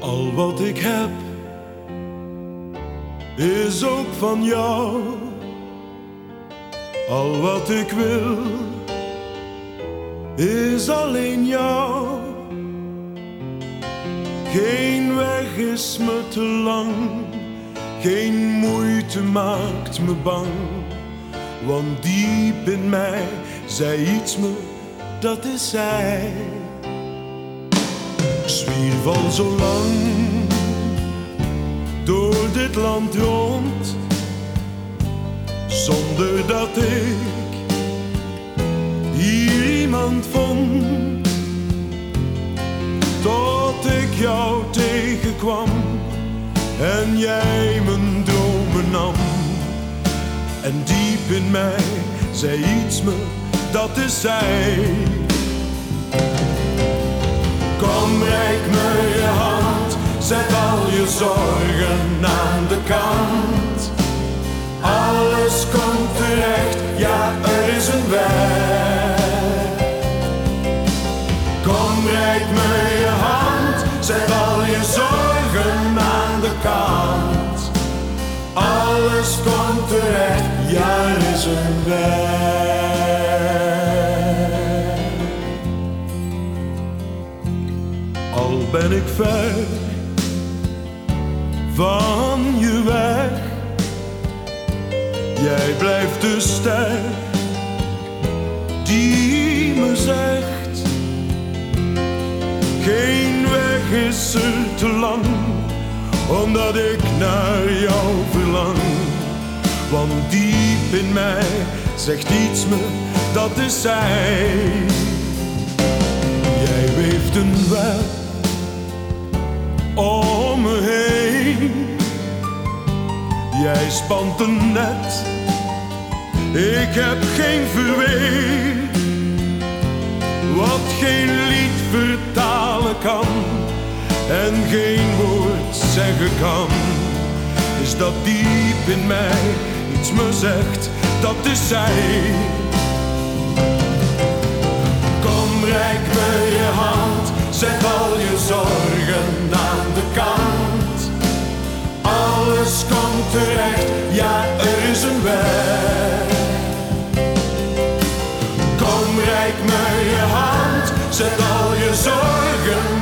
Al wat ik heb is ook van jou. Al wat ik wil is alleen jou. Geen weg is me te lang, geen moeite maakt me bang. Want diep in mij zei iets me, dat is zij. Ik zwierf al zo lang door dit land rond, zonder dat ik hier iemand vond. Tot ik jou tegenkwam en jij mijn dromen nam. En diep in mij zei iets me, dat is zij. Kom, reik me je hand, zet al je zorgen aan de kant. Alles komt terecht, ja, er is een weg. Kom, reik me je hand, zet al je zorgen aan de kant. Alles komt terecht, ja, er is een weg. Al ben ik ver van je weg, jij blijft de ster die me zegt: geen weg is er te lang, omdat ik naar jou verlang. Want diep in mij zegt iets me, dat is zij. Jij weeft een web om me heen, jij spant een net, ik heb geen verweer. Wat geen lied vertalen kan en geen woord zeggen kan, is dat diep in mij iets me zegt, dat is zij. Kom, reik me je hand, zet al je zorgen aan de kant. Alles komt terecht, ja, er is een weg. Kom, reik me je hand, zet al je zorgen